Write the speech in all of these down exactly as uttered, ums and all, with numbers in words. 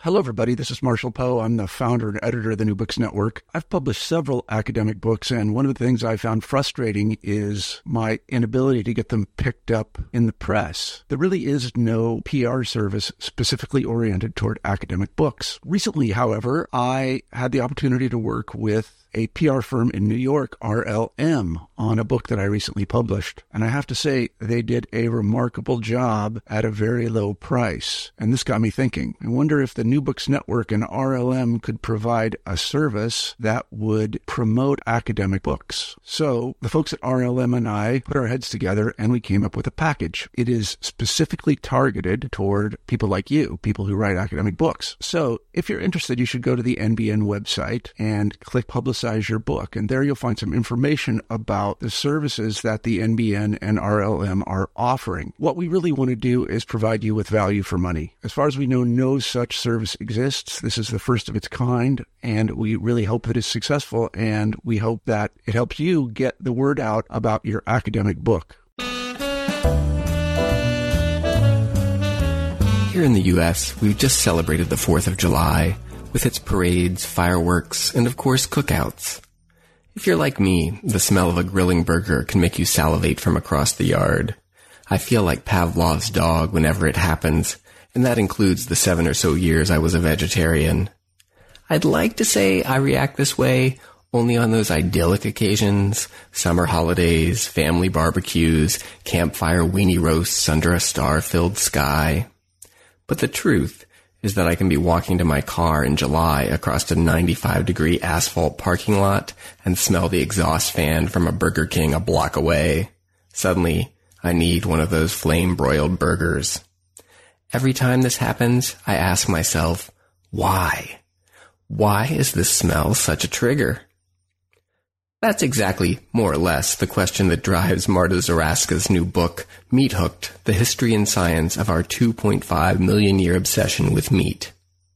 Hello, everybody. This is Marshall Poe. I'm the founder and editor of the New Books Network. I've published several academic books, and one of the things I found frustrating is my inability to get them picked up in the press. There really is no P R service specifically oriented toward academic books. Recently, however, I had the opportunity to work with a P R firm in New York, R L M, on a book that I recently published. And I have to say, they did a remarkable job at a very low price. And this got me thinking. I wonder if the New Books Network and R L M could provide a service that would promote academic books. So the folks at R L M and I put our heads together and we came up with a package. It is specifically targeted toward people like you, people who write academic books. So if you're interested, you should go to the N B N website and click Publicize your book, and there you'll find some information about the services that the N B N and R L M are offering. What we really want to do is provide you with value for money. As far as we know, no such service exists. This is the first of its kind, and we really hope that it's successful, and we hope that it helps you get the word out about your academic book. Here in the U S, we've just celebrated the fourth of July, with its parades, fireworks, and of course cookouts. If you're like me, the smell of a grilling burger can make you salivate from across the yard. I feel like Pavlov's dog whenever it happens, and that includes the seven or so years I was a vegetarian. I'd like to say I react this way only on those idyllic occasions, summer holidays, family barbecues, campfire weenie roasts under a star-filled sky. But the truth is that I can be walking to my car in July across a ninety-five degree asphalt parking lot and smell the exhaust fan from a Burger King a block away. Suddenly, I need one of those flame-broiled burgers. Every time this happens, I ask myself, why? Why is this smell such a trigger? That's exactly, more or less, the question that drives Marta Zaraska's new book, Meat Hooked, The History and Science of Our two point five million year Obsession with Meat.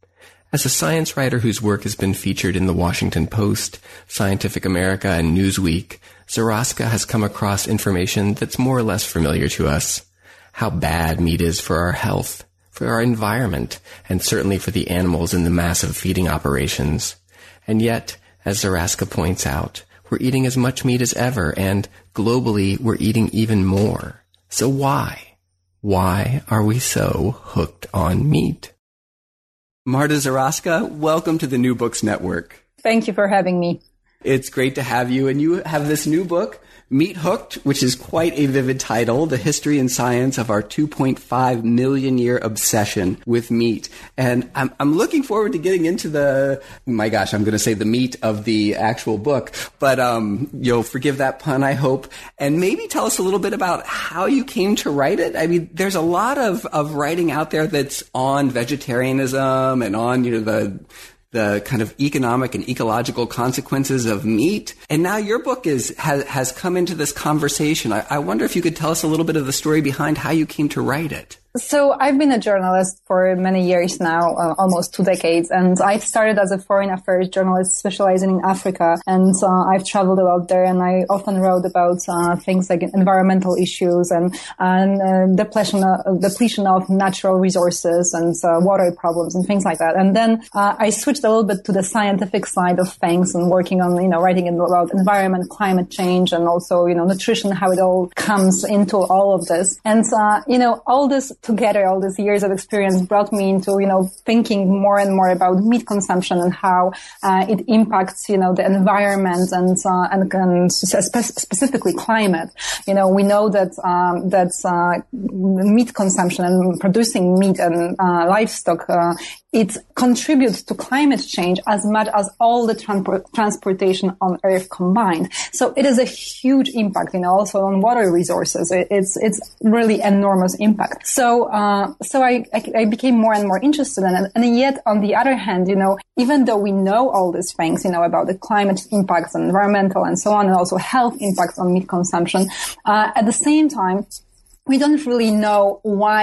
As a science writer whose work has been featured in The Washington Post, Scientific America, and Newsweek, Zaraska has come across information that's more or less familiar to us. How bad meat is for our health, for our environment, and certainly for the animals in the massive feeding operations. And yet, as Zaraska points out, we're eating as much meat as ever, and globally, we're eating even more. So why? Why are we so hooked on meat? Marta Zaraska, welcome to the New Books Network. Thank you for having me. It's great to have you, and you have this new book, Meat Hooked, which is quite a vivid title, The History and Science of Our two point five million year Obsession with Meat. And I'm, I'm looking forward to getting into the, my gosh, I'm going to say the meat of the actual book, but um, you'll forgive that pun, I hope. And maybe tell us a little bit about how you came to write it. I mean, there's a lot of, of writing out there that's on vegetarianism and on, you know, the the kind of economic and ecological consequences of meat. And now your book is has, has come into this conversation. I, I wonder if you could tell us a little bit of the story behind how you came to write it. So I've been a journalist for many years now, uh, almost two decades, and I've started as a foreign affairs journalist specializing in Africa, and uh, I've traveled a lot there, and I often wrote about uh, things like environmental issues and, and uh, depletion, uh, depletion of natural resources and uh, water problems and things like that. And then uh, I switched a little bit to the scientific side of things and working on, you know, writing about environment, climate change, and also, you know, nutrition, how it all comes into all of this. And, uh, you know, all this together, all these years of experience brought me into, you know, thinking more and more about meat consumption and how uh, it impacts, you know, the environment and uh, and, and spe- specifically climate. You know, we know that um, that uh, meat consumption and producing meat and uh, livestock uh, it contributes to climate change as much as all the transport, transportation on Earth combined. So it is a huge impact, you know, also on water resources. It, it's it's really enormous impact. So uh, so I, I I became more and more interested in it. And yet, on the other hand, you know, even though we know all these things, you know, about the climate impacts and environmental and so on, and also health impacts on meat consumption, uh, at the same time, we don't really know why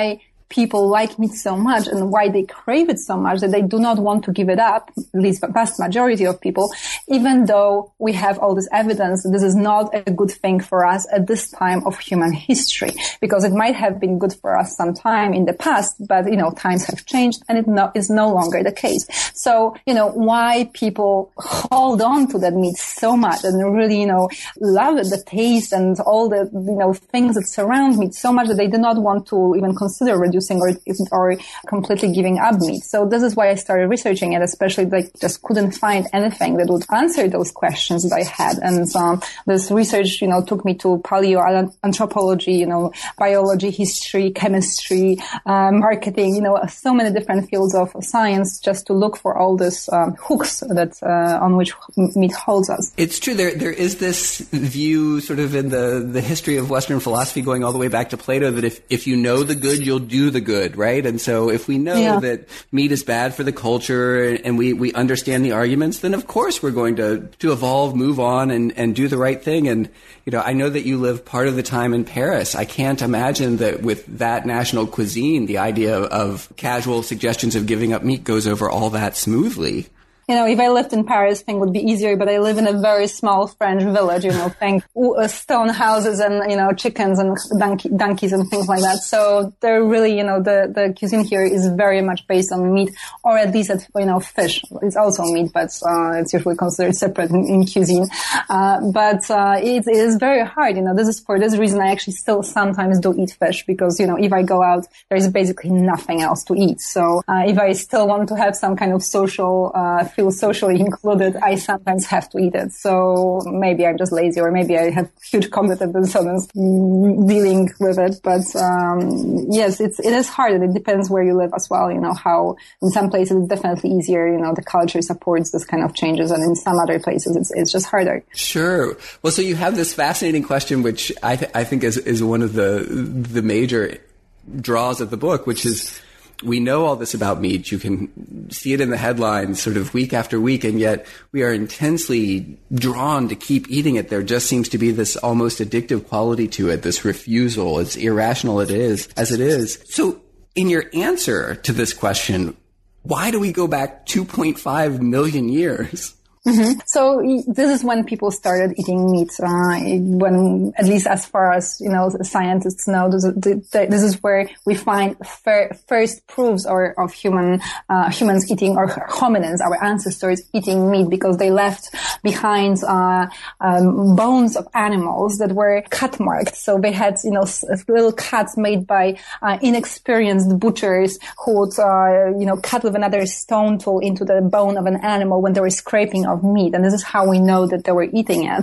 people like meat so much and why they crave it so much that they do not want to give it up, at least the vast majority of people, even though we have all this evidence that this is not a good thing for us at this time of human history, because it might have been good for us sometime in the past, but, you know, times have changed and it no, is no longer the case. So, you know, why people hold on to that meat so much and really, you know, love it, the taste and all the, you know, things that surround meat so much that they do not want to even consider reducing or, or completely giving up meat. So this is why I started researching it, especially like just couldn't find anything that would answer those questions that I had. And um, this research, you know, took me to paleoanthropology, you know, biology, history, chemistry, uh, marketing, you know, so many different fields of science just to look for all these um, hooks that uh, on which meat holds us. It's true. There, there is this view sort of in the, the history of Western philosophy going all the way back to Plato that if, if you know the good, you'll do the good, right? And so if we know yeah. that meat is bad for the culture and we, we understand the arguments, then of course we're going to, to evolve, move on and, and do the right thing. And, you know, I know that you live part of the time in Paris. I can't imagine that with that national cuisine, the idea of, of casual suggestions of giving up meat goes over all that smoothly. You know, if I lived in Paris, thing would be easier, but I live in a very small French village, you know, think stone houses and, you know, chickens and donkey, donkeys and things like that. So they're really, you know, the, the cuisine here is very much based on meat, or at least, at, you know, fish. It's also meat, but, uh, it's usually considered separate in, in cuisine. Uh, but, uh, it, it is very hard, you know, this is for this reason I actually still sometimes do eat fish because, you know, if I go out, there is basically nothing else to eat. So, uh, if I still want to have some kind of social, uh, feel socially included, I sometimes have to eat it. So maybe I'm just lazy, or maybe I have huge cognitive dissonance dealing with it. But um yes, it's it is hard, and it depends where you live as well. You know, how in some places it's definitely easier. You know, the culture supports this kind of changes, and in some other places it's it's just harder. Sure. Well, so you have this fascinating question, which I th- I think is is one of the the major draws of the book, which is, we know all this about meat. You can see it in the headlines sort of week after week, and yet we are intensely drawn to keep eating it. There just seems to be this almost addictive quality to it, this refusal, as irrational it is, as it is. So in your answer to this question, why do we go back two point five million years? Mm-hmm. So this is when people started eating meat. Uh, when, at least as far as, you know, scientists know, this is, this is where we find fir- first proofs or of human, uh, humans eating, or hominins, our ancestors eating meat, because they left behind, uh, um, bones of animals that were cut marked. So they had, you know, little cuts made by, uh, inexperienced butchers who would, uh, you know, cut with another stone tool into the bone of an animal when they were scraping off meat. And this is how we know that they were eating it.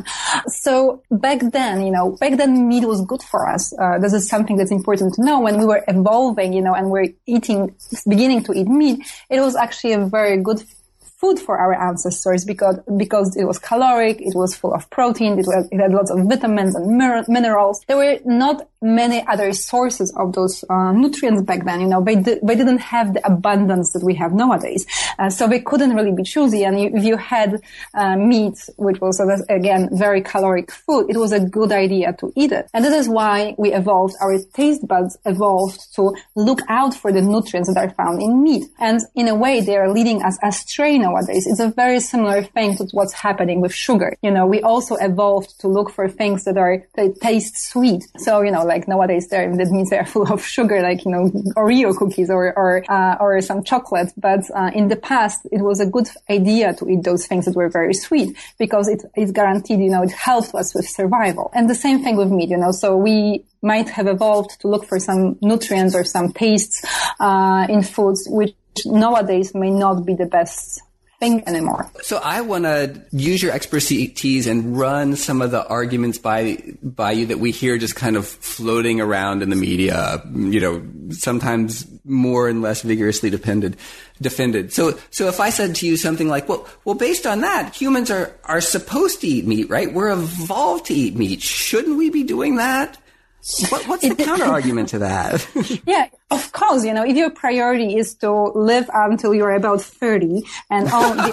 So back then, you know, back then meat was good for us. Uh, this is something that's important to know. When we were evolving, you know, and we're eating, beginning to eat meat, it was actually a very good food for our ancestors because because it was caloric, it was full of protein, it, was, it had lots of vitamins and mir- minerals. There were not many other sources of those uh, nutrients back then. You know, they di- they didn't have the abundance that we have nowadays, uh, so they couldn't really be choosy. And you, if you had uh, meat, which was uh, again very caloric food, it was a good idea to eat it. And this is why we evolved. Our taste buds evolved to look out for the nutrients that are found in meat. And in a way, they are leading us astray now. Nowadays, it's a very similar thing to what's happening with sugar. You know, we also evolved to look for things that are, that taste sweet. So, you know, like nowadays there, that means they're full of sugar, like, you know, Oreo cookies or, or, uh, or some chocolate. But, uh, in the past, it was a good idea to eat those things that were very sweet because it, it's guaranteed, you know, it helped us with survival. And the same thing with meat, you know, so we might have evolved to look for some nutrients or some tastes, uh, in foods, which nowadays may not be the best thing anymore. So I want to use your expertise and run some of the arguments by by you that we hear just kind of floating around in the media, you know, sometimes more and less vigorously defended. defended. So so if I said to you something like, well, well, based on that, humans are, are supposed to eat meat, right? We're evolved to eat meat. Shouldn't we be doing that? What, what's the counter argument to that? Yeah, of course. You know, if your priority is to live until you're about thirty, and all, the only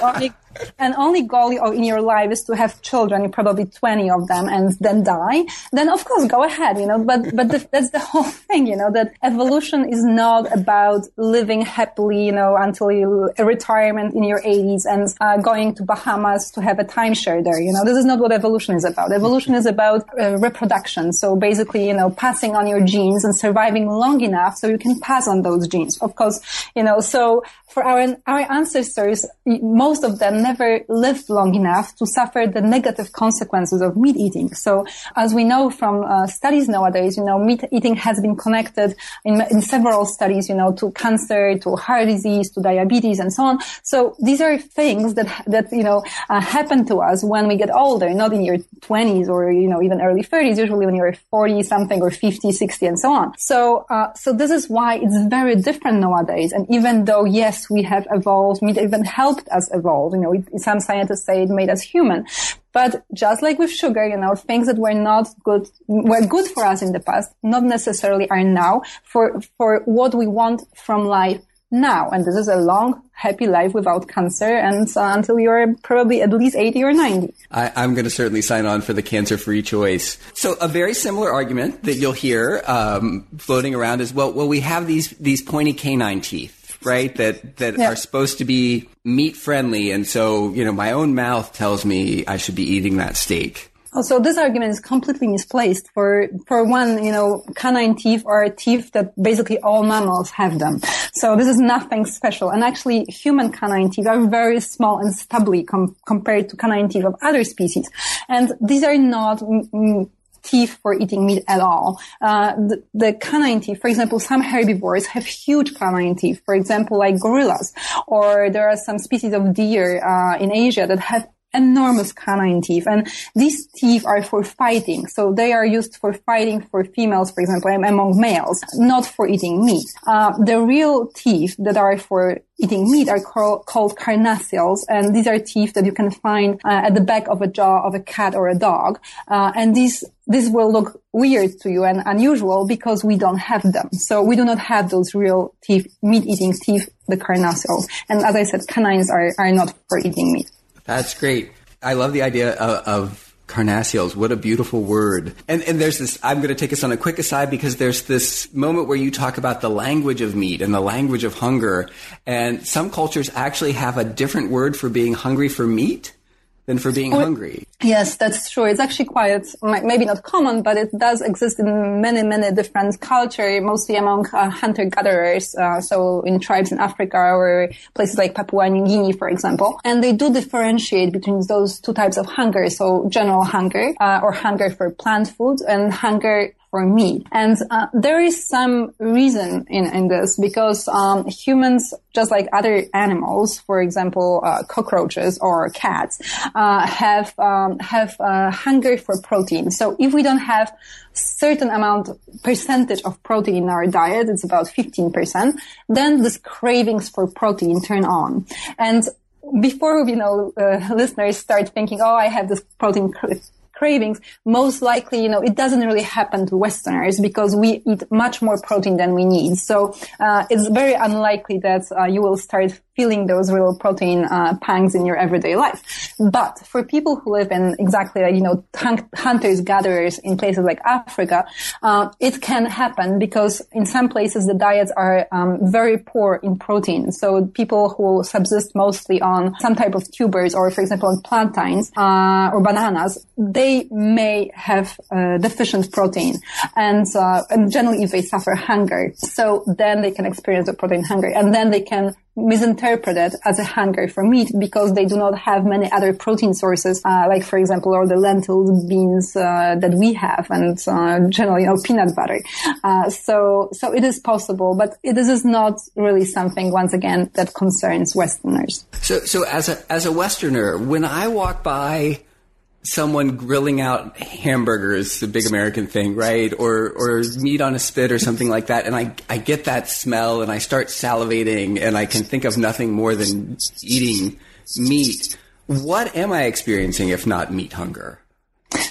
and only goal in your life is to have children, probably twenty of them, and then die, then of course go ahead, you know, but, but the, that's the whole thing, you know, that evolution is not about living happily, you know, until you a retirement in your eighties and uh, going to Bahamas to have a timeshare there, you know, this is not what evolution is about. Evolution is about uh, reproduction. So basically, you know, passing on your genes and surviving long enough so you can pass on those genes. Of course, you know, so for our, our ancestors, most of them never lived long enough to suffer the negative consequences of meat eating. So as we know from uh, studies nowadays, you know, meat eating has been connected in, in several studies, you know, to cancer, to heart disease, to diabetes, and so on. So these are things that, that, you know, uh, happen to us when we get older, not in your twenties or, you know, even early thirties, usually when you're forty something or fifty, sixty, and so on. So, uh, so this is why it's very different nowadays. And even though, yes, we have evolved, meat even helped us evolve, you know, it, some scientists say it made us human. But just like with sugar, you know, things that were not good, were good for us in the past, not necessarily are now for, for what we want from life now. And this is a long, happy life without cancer, and uh, until you're probably at least eighty or ninety. I, I'm going to certainly sign on for the cancer-free choice. So a very similar argument that you'll hear um, floating around is, well, well, we have these these pointy canine teeth, right, that that yeah. are supposed to be meat-friendly, and so, you know, my own mouth tells me I should be eating that steak. Also, this argument is completely misplaced. For, for one, you know, canine teeth are teeth that basically all mammals have them. So this is nothing special. And actually, human canine teeth are very small and stubbly com- compared to canine teeth of other species. And these are not mm, teeth for eating meat at all. Uh, the, the canine teeth, for example, some herbivores have huge canine teeth, for example, like gorillas. Or there are some species of deer uh, in Asia that have enormous canine teeth, and these teeth are for fighting. So they are used for fighting for females, for example, among males, not for eating meat. Uh, the real teeth that are for eating meat are called, called carnassials, and these are teeth that you can find uh, at the back of a jaw of a cat or a dog. Uh, and these this will look weird to you and unusual because we don't have them. So we do not have those real teeth, meat-eating teeth, the carnassials. And as I said, canines are, are not for eating meat. That's great. I love the idea of, of carnassials. What a beautiful word. And, and there's this, I'm going to take us on a quick aside because there's this moment where you talk about the language of meat and the language of hunger. And some cultures actually have a different word for being hungry for meat than for being well, hungry. Yes, that's true. It's actually quite, maybe not common, but it does exist in many, many different cultures, mostly among uh, hunter-gatherers, uh, so in tribes in Africa or places like Papua New Guinea, for example. And they do differentiate between those two types of hunger, so general hunger, uh, or hunger for plant food, and hunger for meat. And uh, there is some reason in, in this because um, humans, just like other animals, for example, uh, cockroaches or cats, uh, have um, have uh, hunger for protein. So if we don't have certain amount, percentage of protein in our diet, it's about fifteen percent, then this cravings for protein turn on. And before, you know, uh, listeners start thinking, oh, I have this protein cra- cravings, most likely, you know, it doesn't really happen to Westerners because we eat much more protein than we need. So, uh, it's very unlikely that, uh, you will start feeling those real protein, uh, pangs in your everyday life. But for people who live in exactly, you know, hunters, gatherers in places like Africa, uh, it can happen because in some places the diets are, um, very poor in protein. So people who subsist mostly on some type of tubers or, for example, on plantains, uh, or bananas, they may have uh, deficient protein, and uh, and generally if they suffer hunger, so then they can experience a protein hunger, and then they can misinterpret it as a hunger for meat because they do not have many other protein sources, uh, like for example, all the lentils, beans uh, that we have, and uh, generally, you know, peanut butter. Uh, so so it is possible, but it, this is not really something, once again, that concerns Westerners. So so as a as a Westerner, when I walk by someone grilling out hamburgers, the big American thing, right? Or, or meat on a spit or something like that. And I, I get that smell and I start salivating and I can think of nothing more than eating meat. What am I experiencing if not meat hunger?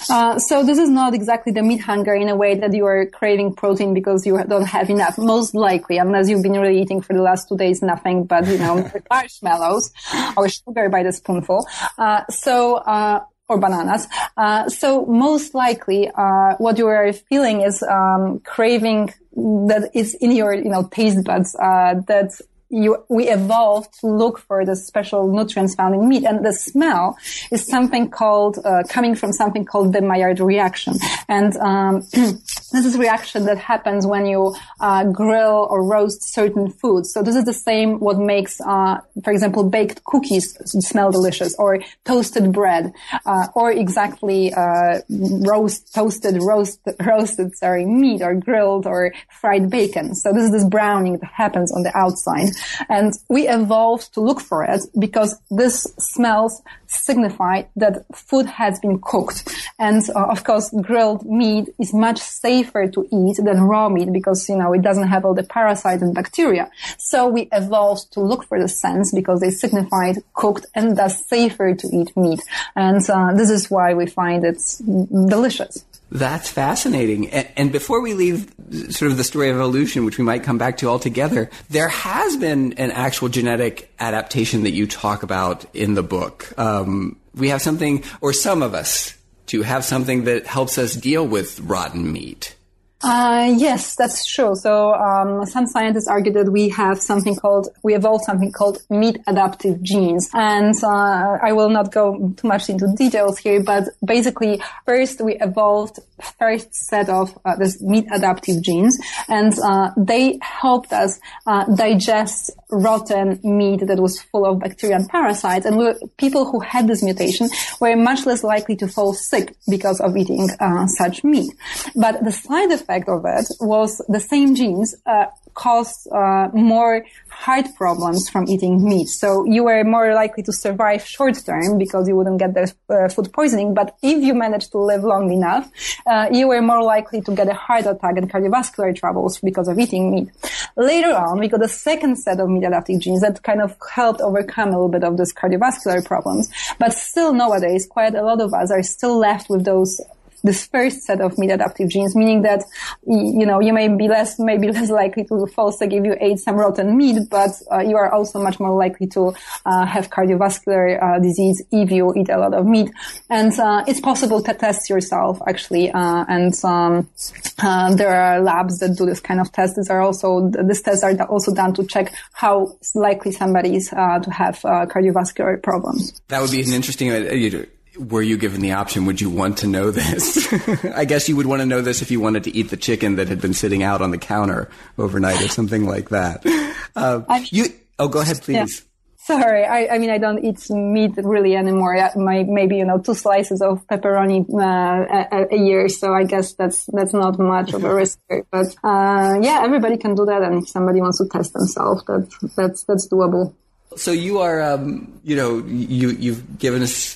Uh, so this is not exactly the meat hunger in a way that you are craving protein because you don't have enough, most likely, unless you've been really eating for the last two days nothing but, you know, marshmallows or sugar by the spoonful. Uh, so, uh, or bananas. Uh, so most likely, uh, what you are feeling is, um, craving that is in your, you know, taste buds, uh, that You, we evolved to look for the special nutrients found in meat. And the smell is something called, uh, coming from something called the Maillard reaction. And, um, this is a reaction that happens when you, uh, grill or roast certain foods. So this is the same what makes, uh, for example, baked cookies smell delicious, or toasted bread, uh, or exactly, uh, roast, toasted, roast, roasted, sorry, meat, or grilled or fried bacon. So this is this browning that happens on the outside. And we evolved to look for it because this smells signify that food has been cooked. And uh, of course, grilled meat is much safer to eat than raw meat because, you know, it doesn't have all the parasites and bacteria. So we evolved to look for the scents because they signified cooked and thus safer to eat meat. And uh, this is why we find it delicious. That's fascinating. And, and before we leave sort of the story of evolution, which we might come back to altogether, there has been an actual genetic adaptation that you talk about in the book. Um, we have something, or some of us, to have something that helps us deal with rotten meat. Uh, yes, that's true. So, um, some scientists argue that we have something called, we evolved something called meat adaptive genes. And, uh, I will not go too much into details here, but basically, first we evolved first set of, uh, this meat adaptive genes, and, uh, they helped us, uh, digest rotten meat that was full of bacteria and parasites. And we, people who had this mutation were much less likely to fall sick because of eating, uh, such meat. But the side effect of it was the same genes uh, caused uh, more heart problems from eating meat. So you were more likely to survive short term because you wouldn't get the uh, food poisoning. But if you managed to live long enough, uh, you were more likely to get a heart attack and cardiovascular troubles because of eating meat. Later on, we got a second set of meat adaptive genes that kind of helped overcome a little bit of these cardiovascular problems. But still nowadays, quite a lot of us are still left with those this first set of meat adaptive genes, meaning that, you know, you may be less, maybe less likely to fall sick if you ate some rotten meat, but uh, you are also much more likely to uh, have cardiovascular uh, disease if you eat a lot of meat. And uh, it's possible to test yourself, actually, uh, and um, uh, there are labs that do this kind of tests. These are also, these tests are also done to check how likely somebody is uh, to have uh, cardiovascular problems. That would be an interesting, uh, you were you given the option, would you want to know this? I guess you would want to know this if you wanted to eat the chicken that had been sitting out on the counter overnight or something like that. Uh, you, oh, go ahead, please. Yeah. Sorry, I, I mean, I don't eat meat really anymore. My, maybe, you know, two slices of pepperoni uh, a, a year. So I guess that's that's not much of a risk. But uh, yeah, everybody can do that. And if somebody wants to test themselves, that, that's that's doable. So you are, um, you know, you you've given us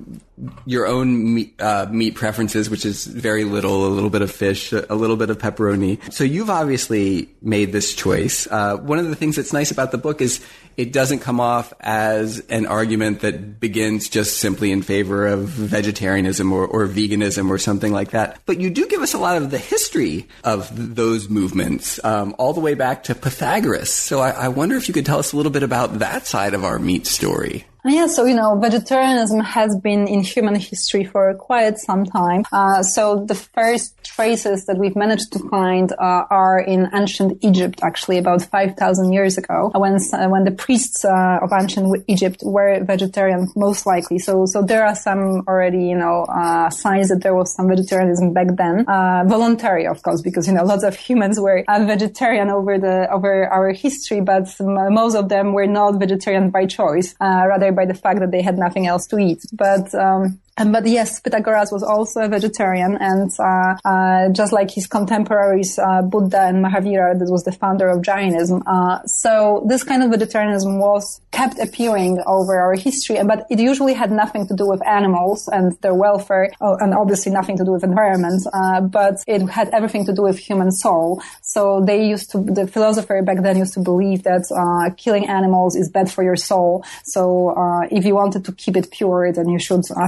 your own meat, uh, meat preferences, which is very little, a little bit of fish, a little bit of pepperoni. So you've obviously made this choice. Uh, one of the things that's nice about the book is it doesn't come off as an argument that begins just simply in favor of vegetarianism or, or veganism or something like that. But you do give us a lot of the history of th- those movements, um, all the way back to Pythagoras. So I, I wonder if you could tell us a little bit about that side of our meat story. Yeah, so, you know, vegetarianism has been in human history for quite some time. Uh, so the first traces that we've managed to find uh, are in ancient Egypt, actually, about five thousand years ago, when uh, when the priests uh, of ancient Egypt were vegetarian, most likely. So so there are some already, you know, uh, signs that there was some vegetarianism back then. Uh, voluntary, of course, because, you know, lots of humans were uh, vegetarian over the over our history, but most of them were not vegetarian by choice, uh, rather by the fact that they had nothing else to eat. But um But yes, Pythagoras was also a vegetarian, and uh, uh just like his contemporaries, uh, Buddha and Mahavira, that was the founder of Jainism. Uh so this kind of vegetarianism was kept appearing over our history, but it usually had nothing to do with animals and their welfare, oh, and obviously nothing to do with environment. Uh but it had everything to do with human soul. So they used to, the philosopher back then used to believe that uh killing animals is bad for your soul. So uh if you wanted to keep it pure, then you should abstain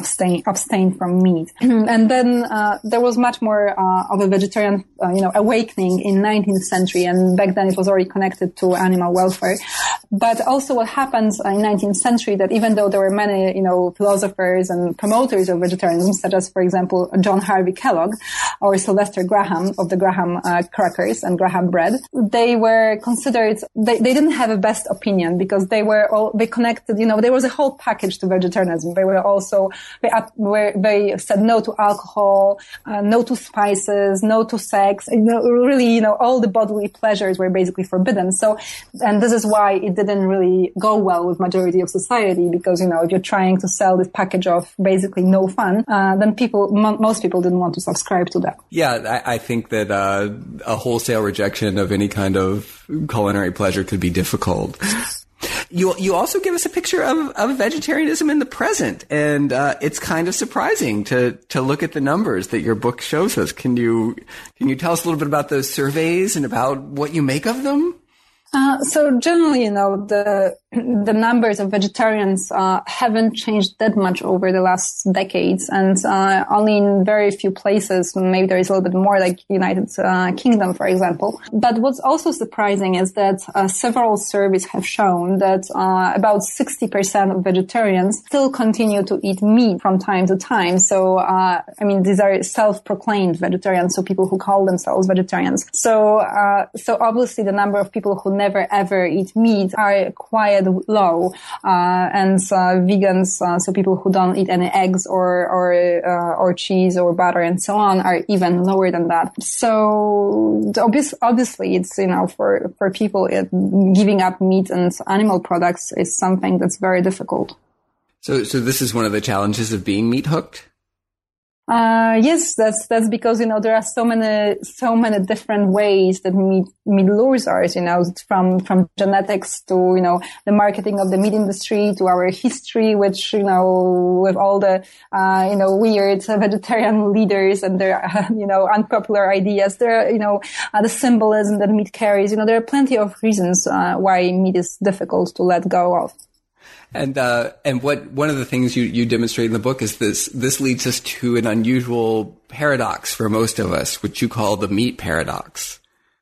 basically abstain from meat. And then uh, there was much more uh, of a vegetarian, uh, you know, awakening in nineteenth century, and back then it was already connected to animal welfare. But also what happened in nineteenth century, that even though there were many, you know, philosophers and promoters of vegetarianism, such as, for example, John Harvey Kellogg or Sylvester Graham of the Graham uh, crackers and Graham bread, they were considered, they, they didn't have a best opinion because they were all, they connected, you know, there was a whole package to vegetarianism. They were also, they, were, they said no to alcohol, uh, no to spices, no to sex, you know, really, you know, all the bodily pleasures were basically forbidden. So, and this is why it didn't really go well with majority of society, because, you know, if you're trying to sell this package of basically no fun, uh, then people, m- most people didn't want to subscribe to that. Yeah, I, I think that uh, a wholesale rejection of any kind of culinary pleasure could be difficult. You you also give us a picture of, of vegetarianism in the present, and uh, it's kind of surprising to to look at the numbers that your book shows us. Can you can you tell us a little bit about those surveys and about what you make of them? Uh, so generally, you know, the the numbers of vegetarians uh, haven't changed that much over the last decades, and uh, only in very few places, maybe there is a little bit more, like United uh, Kingdom, for example. But what's also surprising is that uh, several surveys have shown that uh, about sixty percent of vegetarians still continue to eat meat from time to time. So, uh, I mean, these are self-proclaimed vegetarians, so people who call themselves vegetarians. So, uh, so obviously the number of people who never ever eat meat are quite low, uh, and uh, vegans, uh, so people who don't eat any eggs or or uh, or cheese or butter and so on, are even lower than that. So obvious, obviously, it's, you know, for for people, it, giving up meat and animal products is something that's very difficult. So, so this is one of the challenges of being meat hooked? Uh, yes, that's, that's because, you know, there are so many, so many different ways that meat, meat lures us, you know, from, from genetics to, you know, the marketing of the meat industry to our history, which, you know, with all the, uh, you know, weird vegetarian leaders and their, uh, you know, unpopular ideas, there, you know, uh, the symbolism that meat carries, you know, there are plenty of reasons, uh, why meat is difficult to let go of. And, uh, and what, one of the things you, you demonstrate in the book is this, this leads us to an unusual paradox for most of us, which you call the meat paradox.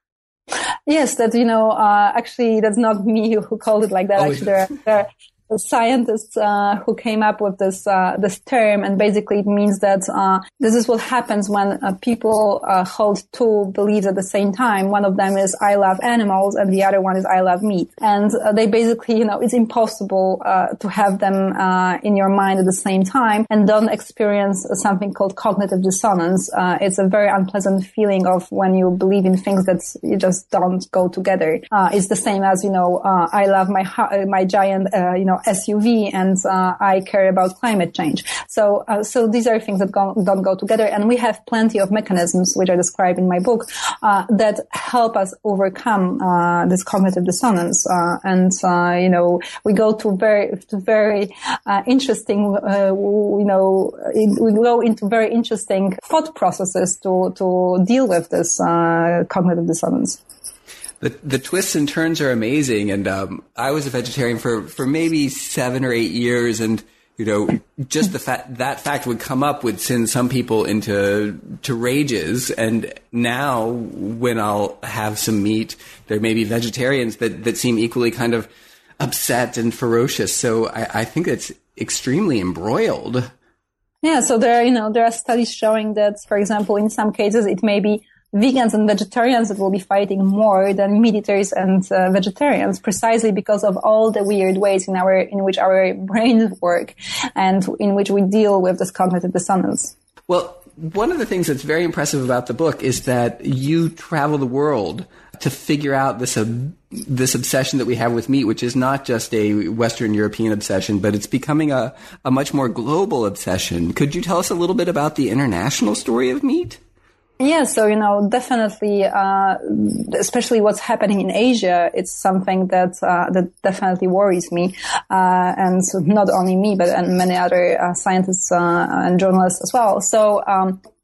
Yes, that, you know, uh, actually, that's not me who called it like that. Oh, actually, there are, there are scientists uh, who came up with this uh, this term, and basically it means that uh, this is what happens when uh, people uh, hold two beliefs at the same time. One of them is I love animals, and the other one is I love meat. And uh, they basically, you know, it's impossible uh, to have them uh, in your mind at the same time and don't experience something called cognitive dissonance. Uh, it's a very unpleasant feeling of when you believe in things that you just don't go together. Uh, it's the same as, you know, uh, I love my my giant, uh, you know, S U V, and uh, I care about climate change. So, uh, so these are things that go, don't go together, and we have plenty of mechanisms, which are described in my book, uh, that help us overcome uh, this cognitive dissonance. Uh, and uh, you know, we go to very, to very uh, interesting, uh, you know, in, we go into very interesting thought processes to to deal with this uh, cognitive dissonance. The, the twists and turns are amazing. And, um, I was a vegetarian for, for maybe seven or eight years. And, you know, just the fact, that fact would come up would send some people into, to rages. And now when I'll have some meat, there may be vegetarians that, that seem equally kind of upset and ferocious. So I, I think it's extremely embroiled. Yeah. So there are, you know, there are studies showing that, for example, in some cases, it may be vegans and vegetarians that will be fighting more than meat eaters and uh, vegetarians, precisely because of all the weird ways in our in which our brains work and in which we deal with this cognitive dissonance. Well, one of the things that's very impressive about the book is that you travel the world to figure out this uh, this obsession that we have with meat, which is not just a Western European obsession, but it's becoming a, a much more global obsession. Could you tell us a little bit about the international story of meat? Yeah, so, you know, definitely, uh, especially what's happening in Asia, it's something that, uh, that definitely worries me. Uh, and so not only me, but and many other uh, scientists, uh, and journalists as well. So, um,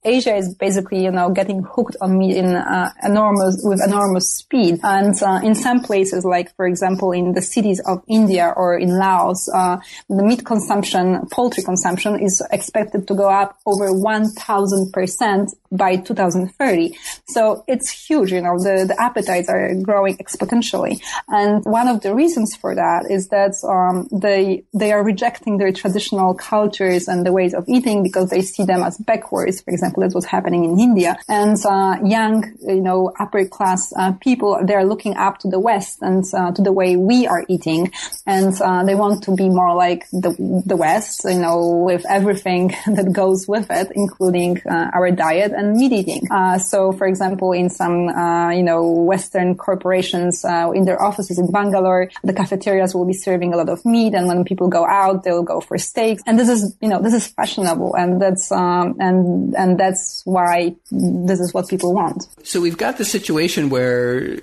Asia is basically, you know, getting hooked on meat in uh, enormous, with enormous speed. And uh, in some places, like, for example, in the cities of India or in Laos, uh, the meat consumption, poultry consumption is expected to go up over one thousand percent by two thousand thirty. So it's huge, you know, the, the appetites are growing exponentially. And one of the reasons for that is that um, they they are rejecting their traditional cultures and the ways of eating because they see them as backwards. For example, that's what's happening in India. And uh, young, you know, upper class uh, people, they're looking up to the West and uh, to the way we are eating. And uh, they want to be more like the the West, you know, with everything that goes with it, including uh, our diet and meat eating. Uh, so, for example, in some, uh, you know, Western corporations, uh, in their offices in Bangalore, the cafeterias will be serving a lot of meat, and when people go out, they'll go for steaks. And this is, you know, this is fashionable, and that's, um, and, and that's why this is what people want. So we've got the situation where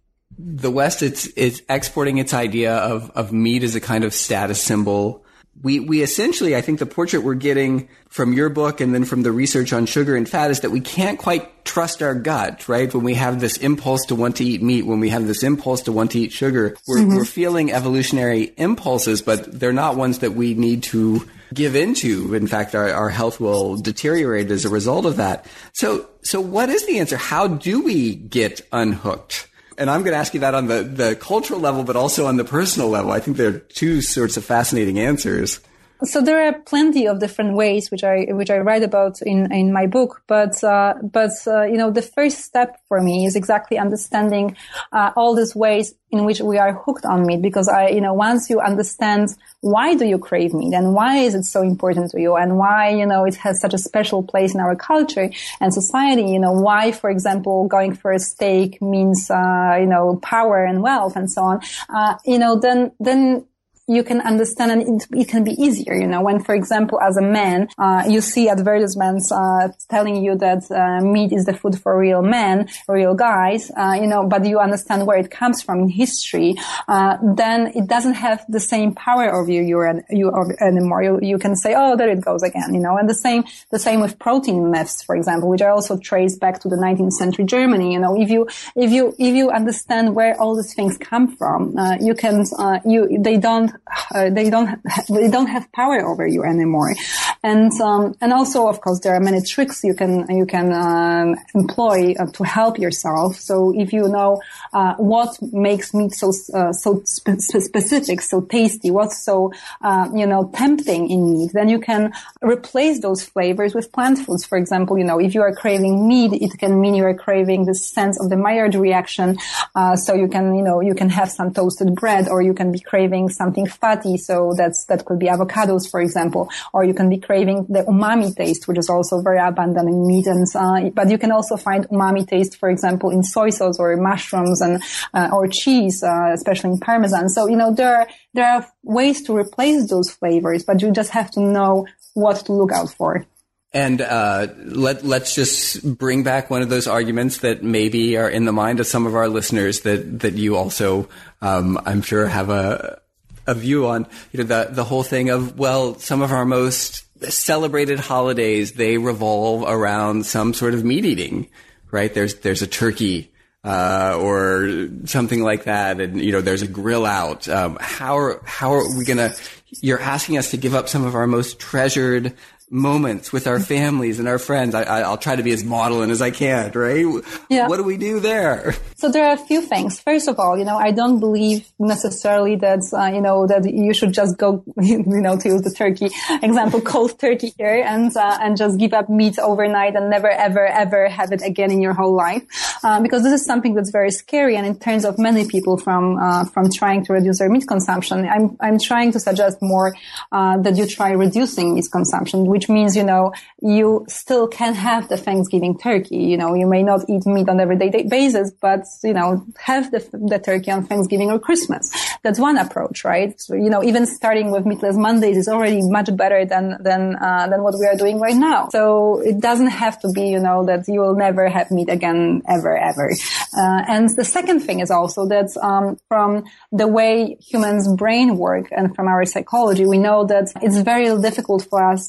the West, it's, it's exporting its idea of, of meat as a kind of status symbol. We, we essentially, I think the portrait we're getting from your book and then from the research on sugar and fat is that we can't quite trust our gut, right? When we have this impulse to want to eat meat, when we have this impulse to want to eat sugar, we're, mm-hmm. we're feeling evolutionary impulses, but they're not ones that we need to give into. In fact, our, our health will deteriorate as a result of that. So, so what is the answer? How do we get unhooked? And I'm going to ask you that on the, the cultural level, but also on the personal level. I think there are two sorts of fascinating answers. So there are plenty of different ways which I which I write about in in my book, but uh, but uh, you know, the first step for me is exactly understanding uh, all these ways in which we are hooked on meat. Because I, you know, once you understand why do you crave meat and why is it so important to you and why, you know, it has such a special place in our culture and society, you know, why, for example, going for a steak means uh, you know, power and wealth and so on, uh, you know, then then. you can understand, and it, it can be easier, you know, when, for example, as a man, uh, you see advertisements, uh, telling you that, uh, meat is the food for real men, real guys, uh, you know, but you understand where it comes from in history, uh, then it doesn't have the same power over you, you, you anymore. You, you can say, oh, there it goes again, you know, and the same, the same with protein myths, for example, which I also trace back to the nineteenth century Germany. You know, if you, if you, if you understand where all these things come from, uh, you can, uh, you, they don't, Uh, they don't ha- they don't have power over you anymore, and um, and also, of course, there are many tricks you can you can um, employ uh, to help yourself. So if you know uh, what makes meat so uh, so spe- specific, so tasty, what's so uh, you know tempting in meat, then you can replace those flavors with plant foods. For example, you know, if you are craving meat, it can mean you are craving the sense of the Maillard reaction. Uh, so you can you know you can have some toasted bread, or you can be craving something fatty, so that's that could be avocados, for example, or you can be craving the umami taste, which is also very abundant in meat. And uh, but you can also find umami taste, for example, in soy sauce or mushrooms and uh, or cheese, uh, especially in Parmesan. So you know there are there are ways to replace those flavors, but you just have to know what to look out for. And uh let let's just bring back one of those arguments that maybe are in the mind of some of our listeners that that you also um I'm sure have a a view on, you know, the the whole thing of, well, some of our most celebrated holidays, they revolve around some sort of meat eating, right? There's there's a turkey uh or something like that, and you know, there's a grill out. Um how are how are we gonna you're asking us to give up some of our most treasured moments with our families and our friends. I, I'll try to be as maudlin as I can, right? Yeah. What do we do there? So there are a few things. First of all, you know, I don't believe necessarily that, uh, you know, that you should just go, you know, to use the turkey example, cold turkey here, and, uh, and just give up meat overnight and never, ever, ever have it again in your whole life. Uh, because this is something that's very scary, and it turns off many people from, uh, from trying to reduce their meat consumption. I'm, I'm trying to suggest more, uh, that you try reducing meat consumption, which Which means, you know, you still can have the Thanksgiving turkey. You know, you may not eat meat on an everyday basis, but, you know, have the, the turkey on Thanksgiving or Christmas. That's one approach, right? So, you know, even starting with Meatless Mondays is already much better than, than, uh, than what we are doing right now. So it doesn't have to be, you know, that you will never have meat again, ever, ever. Uh, and the second thing is also that, um, from the way humans' brain work and from our psychology, we know that it's very difficult for us to let go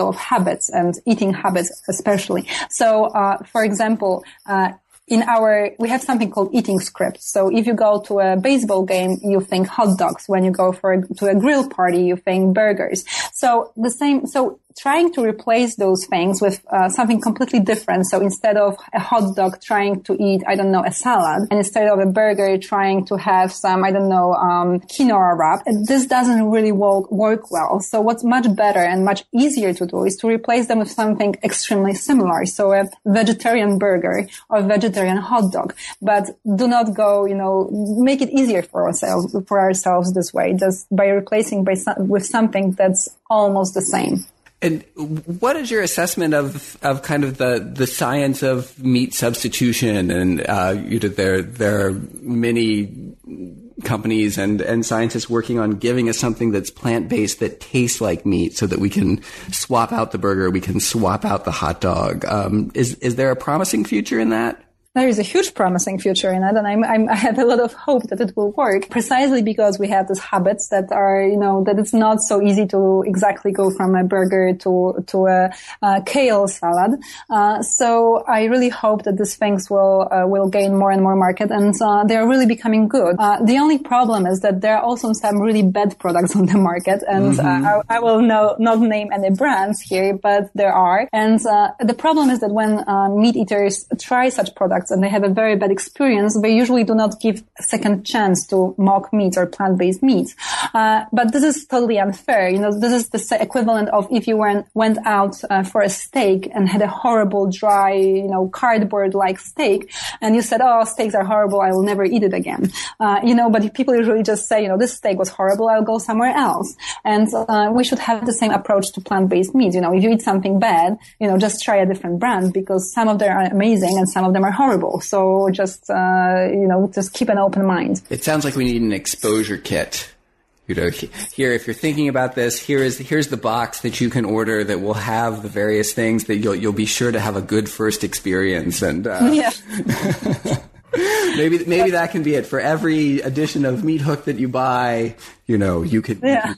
typical of habits and eating habits especially. So, uh, for example, uh, in our, we have something called eating scripts. So if you go to a baseball game, you think hot dogs. When you go for a, to a grill party, you think burgers. So the same, so trying to replace those things with uh, something completely different. So instead of a hot dog, trying to eat, I don't know, a salad, and instead of a burger, trying to have some, I don't know, um, quinoa wrap. This doesn't really work, work well. So what's much better and much easier to do is to replace them with something extremely similar. So a vegetarian burger or vegetarian hot dog. But do not go, you know, make it easier for ourselves, for ourselves this way, just by replacing by some, with something that's almost the same. And what is your assessment of, of kind of the, the science of meat substitution? And, uh, you know, there, there are many companies and, and scientists working on giving us something that's plant-based that tastes like meat so that we can swap out the burger, we can swap out the hot dog. Um, is, is there a promising future in that? There is a huge promising future in it, and I'm, I'm, I have a lot of hope that it will work, precisely because we have these habits that are, you know, that it's not so easy to exactly go from a burger to to a, a kale salad. Uh, so I really hope that these things will uh, will gain more and more market, and uh, they are really becoming good. Uh, the only problem is that there are also some really bad products on the market, and mm-hmm. uh, I, I will no, not name any brands here, but there are. And uh, the problem is that when uh, meat eaters try such products, and they have a very bad experience, they usually do not give a second chance to mock meats or plant-based meats. Uh, but this is totally unfair. You know, this is the equivalent of if you went, went out uh, for a steak and had a horrible, dry, you know, cardboard-like steak, and you said, oh, steaks are horrible, I will never eat it again. Uh, you know, but people usually just say, you know, this steak was horrible, I'll go somewhere else. And uh, we should have the same approach to plant-based meats. You know, if you eat something bad, you know, just try a different brand, because some of them are amazing and some of them are horrible. So just, uh, you know, just keep an open mind. It sounds like we need an exposure kit. You know, here, if you're thinking about this, here is, here's the box that you can order that will have the various things that you'll, you'll be sure to have a good first experience. And, uh, yeah. maybe, maybe that can be it. For every edition of Meat Hook that you buy, you know, you could, yeah.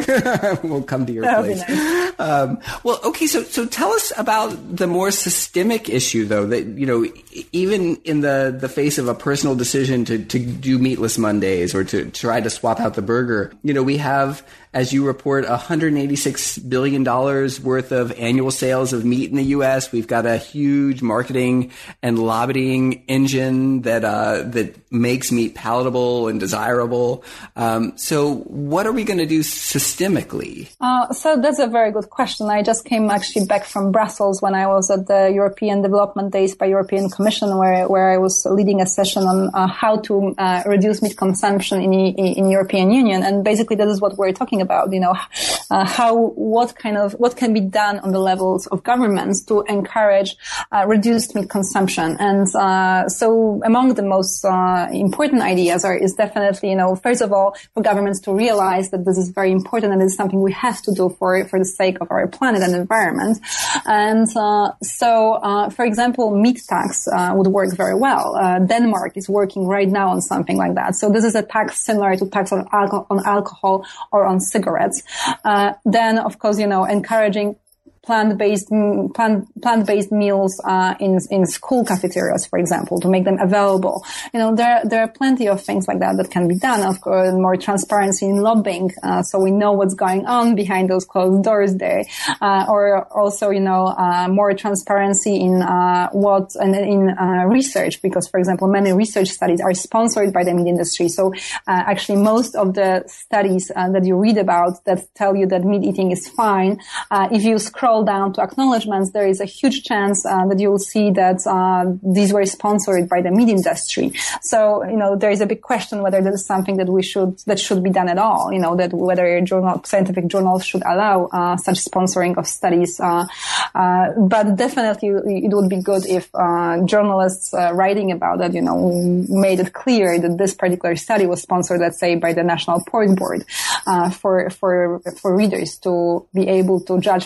we'll come to your That place. would be nice. Um, well, okay. So, so tell us about the more systemic issue, though, that, you know, even in the, the face of a personal decision to, to do Meatless Mondays or to try to swap out the burger, you know, we have, as you report, one hundred eighty-six billion dollars worth of annual sales of meat in the U S. We've got a huge marketing and lobbying engine that, uh, that makes meat palatable and desirable. Um, so what are we going to do systemically? Uh, so that's a very good question. I just came actually back from Brussels when I was at the European Development Days by European Commission, where, where I was leading a session on uh, how to uh, reduce meat consumption in, in, in European Union. And basically that is what we're talking about, you know, uh, how, what kind of, what can be done on the levels of governments to encourage uh, reduced meat consumption. And uh, so among the most uh, important ideas are, is definitely, you know, first of all, for governments to realize that this is very important and it's something we have to do for, for the sake of our planet and environment. And uh, so, uh, for example, meat tax uh, would work very well. Uh, Denmark is working right now on something like that. So this is a tax similar to tax on alcohol, on alcohol or on cigarettes. Uh, then, of course, you know, encouraging plant-based plant plant-based meals uh, in in school cafeterias, for example, to make them available. You know, there there are plenty of things like that that can be done. Of course, more transparency in lobbying, uh, so we know what's going on behind those closed doors there. Uh, or also, you know, uh, more transparency in uh, what and in uh, research, because, for example, many research studies are sponsored by the meat industry. So uh, actually, most of the studies uh, that you read about that tell you that meat eating is fine, uh, if you scroll down to acknowledgements, there is a huge chance uh, that you will see that uh, these were sponsored by the meat industry. So, you know, there is a big question whether this is something that we should, that should be done at all. You know, that whether journal, scientific journals should allow uh, such sponsoring of studies. Uh, uh, but definitely, it would be good if uh, journalists uh, writing about it, you know, made it clear that this particular study was sponsored, let's say, by the National Pork Board, uh, for for for readers to be able to judge for themselves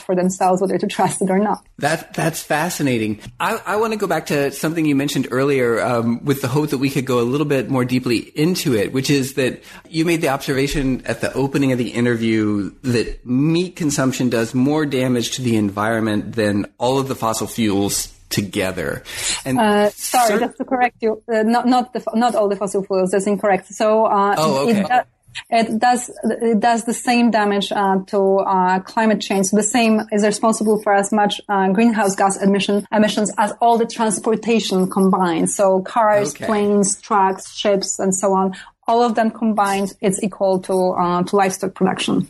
themselves whether to trust it or not. That that's fascinating. I, I want to go back to something you mentioned earlier, um, with the hope that we could go a little bit more deeply into it, which is that you made the observation at the opening of the interview that meat consumption does more damage to the environment than all of the fossil fuels together. And uh, sorry, cer- just to correct you, uh, not not the not all the fossil fuels. That's incorrect. So uh, oh, okay. it, it, It does, it does the same damage, uh, to, uh, climate change. So the same is responsible for as much, uh, greenhouse gas emission, emissions as all the transportation combined. So cars, okay. planes, trucks, ships, and so on. All of them combined, it's equal to, uh, to livestock production.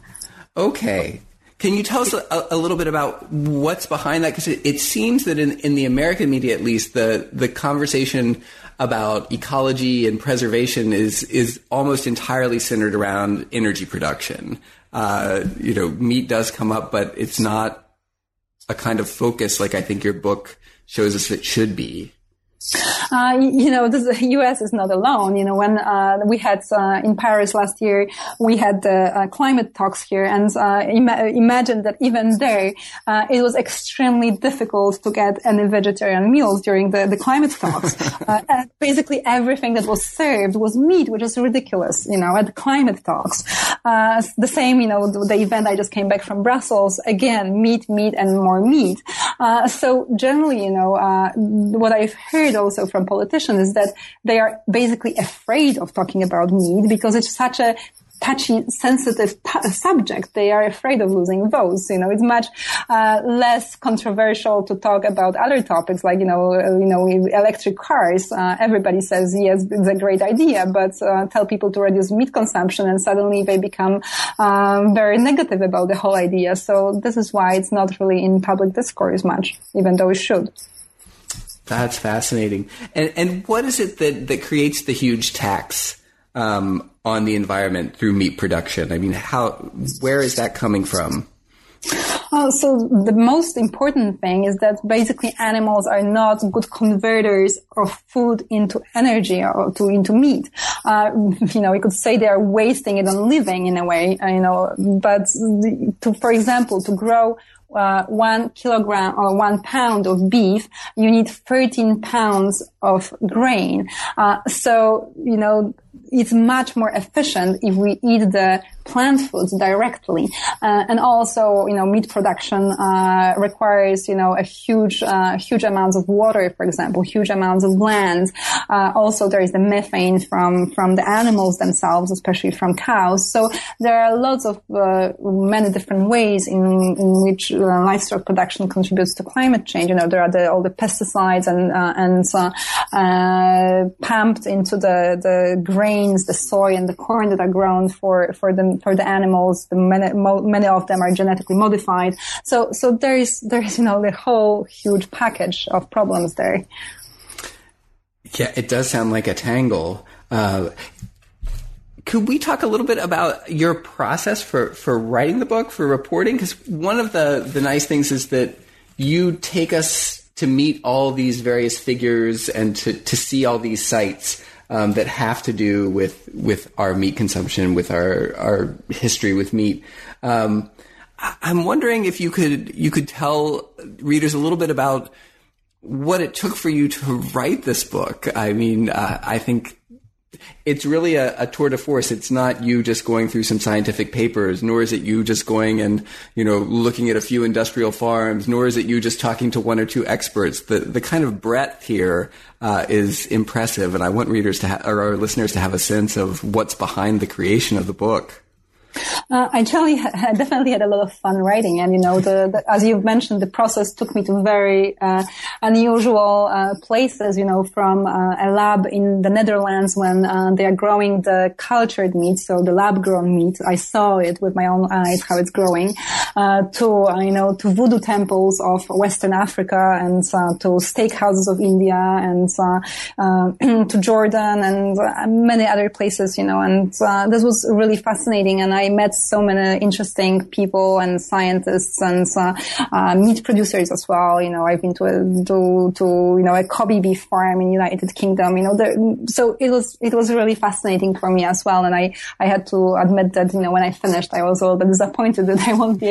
Okay. Can you tell us a, a little bit about what's behind that? Because it, it seems that in, in the American media, at least, the, the conversation about ecology and preservation is is almost entirely centered around energy production. Uh, you know, meat does come up, but it's not a kind of focus like I think your book shows us it should be. Uh, you know, this, the U S is not alone. You know, when, uh, we had, uh, in Paris last year, we had the uh, climate talks here, and, uh, ima- imagine that even there, uh, it was extremely difficult to get any vegetarian meals during the, the climate talks. uh, and basically everything that was served was meat, which is ridiculous, you know, at the climate talks. Uh, the same, you know, the, the event I just came back from Brussels, again, meat, meat, and more meat. Uh, so generally, you know, uh, what I've heard also from politicians is that they are basically afraid of talking about meat because it's such a touchy, sensitive t- subject. They are afraid of losing votes. You know, it's much uh, less controversial to talk about other topics like, you know, uh, you know, electric cars. Uh, everybody says, yes, it's a great idea, but uh, tell people to reduce meat consumption and suddenly they become um, very negative about the whole idea. So this is why it's not really in public discourse much, even though it should. That's fascinating. And and what is it that, that creates the huge tax um, on the environment through meat production? I mean, how where is that coming from? Oh, so the most important thing is that basically animals are not good converters of food into energy or to into meat. Uh, you know, we could say they are wasting it on living in a way, uh, you know, but to, for example, to grow Uh, one kilogram or one pound of beef, you need thirteen pounds of grain. Uh, so, you know, it's much more efficient if we eat the plant foods directly. Uh, and also, you know, meat production, uh, requires, you know, a huge, uh, huge amounts of water, for example, huge amounts of land. Uh, also there is the methane from, from the animals themselves, especially from cows. So there are lots of, uh, many different ways in, in which uh, livestock production contributes to climate change. You know, there are the, all the pesticides and, uh, and, uh, uh, pumped into the, the grains, the soy and the corn that are grown for, for the for the animals. The many, mo- many of them are genetically modified. So, so there is, there is, you know, the whole huge package of problems there. Yeah, it does sound like a tangle. Uh, could we talk a little bit about your process for, for writing the book, for reporting? Because one of the, the nice things is that you take us to meet all these various figures and to, to see all these sites Um, that have to do with, with our meat consumption, with our, our history with meat. Um, I'm wondering if you could, you could tell readers a little bit about what it took for you to write this book. I mean, uh, I think it's really a, a tour de force. It's not you just going through some scientific papers, nor is it you just going and, you know, looking at a few industrial farms, nor is it you just talking to one or two experts. The the kind of breadth here uh, is impressive, and I want readers to ha- or our listeners to have a sense of what's behind the creation of the book. Uh, I actually I definitely had a lot of fun writing, and you know, the, the as you've mentioned, the process took me to very uh, unusual uh, places. You know, from uh, a lab in the Netherlands when uh, they are growing the cultured meat, so the lab-grown meat. I saw it with my own eyes how it's growing. Uh, to uh, you know, to voodoo temples of Western Africa, and uh, to steakhouses of India, and uh, uh, to Jordan, and uh, many other places. You know, and uh, this was really fascinating, and I I met so many interesting people and scientists and uh, uh, meat producers as well. You know, I've been to a, to, to you know a Kobe beef farm in United Kingdom. You know, there, so it was it was really fascinating for me as well. And I I had to admit that, you know, when I finished, I was a little bit disappointed that I won't be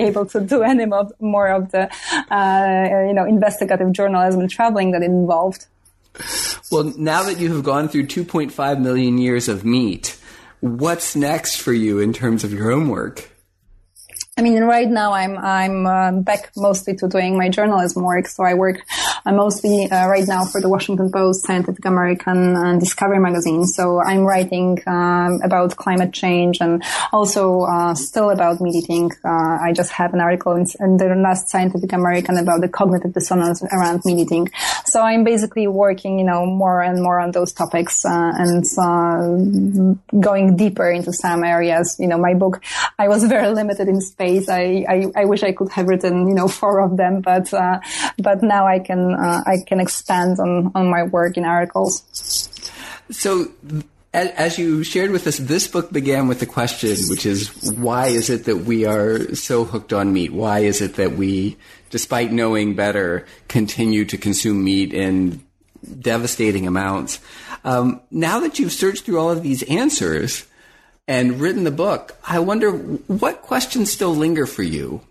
able to do any more, more of the, uh, you know, investigative journalism and traveling that it involved. Well, now that you have gone through two point five million years of meat, what's next for you in terms of your own work? I mean, right now I'm I'm uh, back mostly to doing my journalism work. So I work uh, mostly uh, right now for the Washington Post, Scientific American, and Discovery magazine. So I'm writing um, about climate change and also uh, still about meat eating. Uh, I just have an article in, in the last Scientific American about the cognitive dissonance around meat eating. So I'm basically working, you know, more and more on those topics uh, and uh, going deeper into some areas. You know, my book, I was very limited in space. I, I, I wish I could have written, you know, four of them, but, uh, but now I can, uh, I can expand on, on my work in articles. So, as you shared with us, this book began with the question, which is, why is it that we are so hooked on meat? Why is it that we, despite knowing better, continue to consume meat in devastating amounts? Um, now that you've searched through all of these answers and written the book, I wonder what questions still linger for you?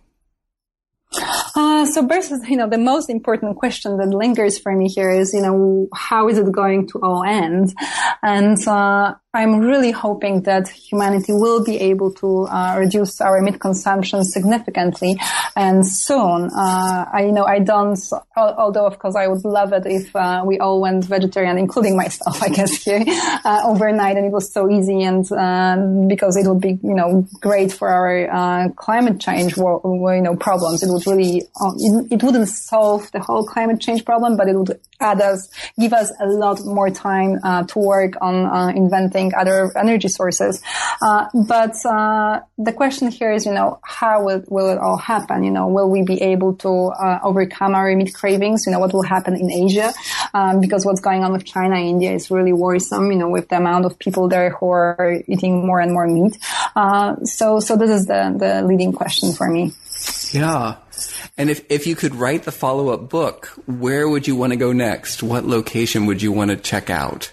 Uh, so versus, you know, the most important question that lingers for me here is, you know, how is it going to all end? And, uh, I'm really hoping that humanity will be able to uh, reduce our meat consumption significantly and soon. Uh, I you know I don't, although of course I would love it if uh, we all went vegetarian, including myself, I guess here uh, overnight, and it was so easy, and uh, because it would be you know great for our uh, climate change you know problems. It would really uh, it, it wouldn't solve the whole climate change problem, but it would add us, give us a lot more time uh, to work on uh, inventing other energy sources. Uh, but, uh, the question here is, you know, how will, will it all happen? You know, will we be able to, uh, overcome our meat cravings? You know, what will happen in Asia? Um, because what's going on with China and India is really worrisome, you know, with the amount of people there who are eating more and more meat. Uh, so, so this is the, the leading question for me. Yeah. And if, if you could write the follow-up book, where would you want to go next? What location would you want to check out?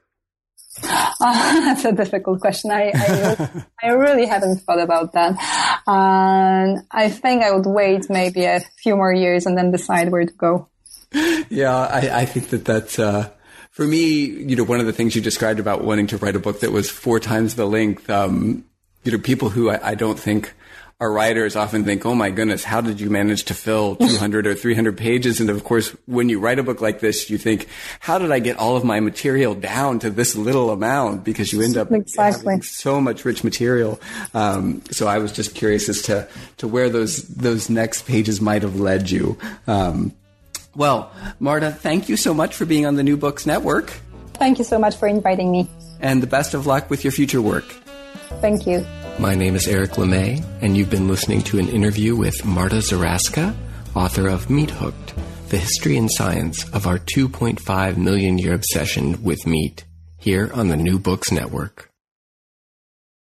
Uh, that's a difficult question. I, I, I really haven't thought about that. Um, I think I would wait maybe a few more years and then decide where to go. Yeah, I, I think that that's, uh, for me, you know, one of the things you described about wanting to write a book that was four times the length, um, you know, people who I, I don't think our writers often think, oh my goodness, how did you manage to fill two hundred or three hundred pages? And of course, when you write a book like this, you think, how did I get all of my material down to this little amount? Because you end up exactly. having so much rich material. Um, so I was just curious as to, to where those, those next pages might have led you. Um, well, Marta, thank you so much for being on the New Books Network. Thank you so much for inviting me. And the best of luck with your future work. Thank you. My name is Eric LeMay, and you've been listening to an interview with Marta Zaraska, author of Meat Hooked, The History and Science of Our two point five million year obsession with meat, here on the New Books Network.